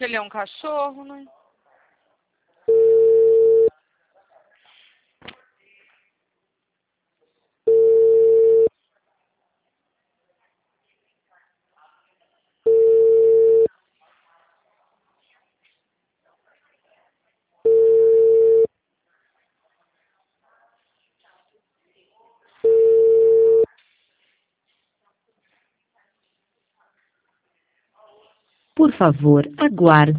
que ele é um cachorro, né? Por favor, aguarde.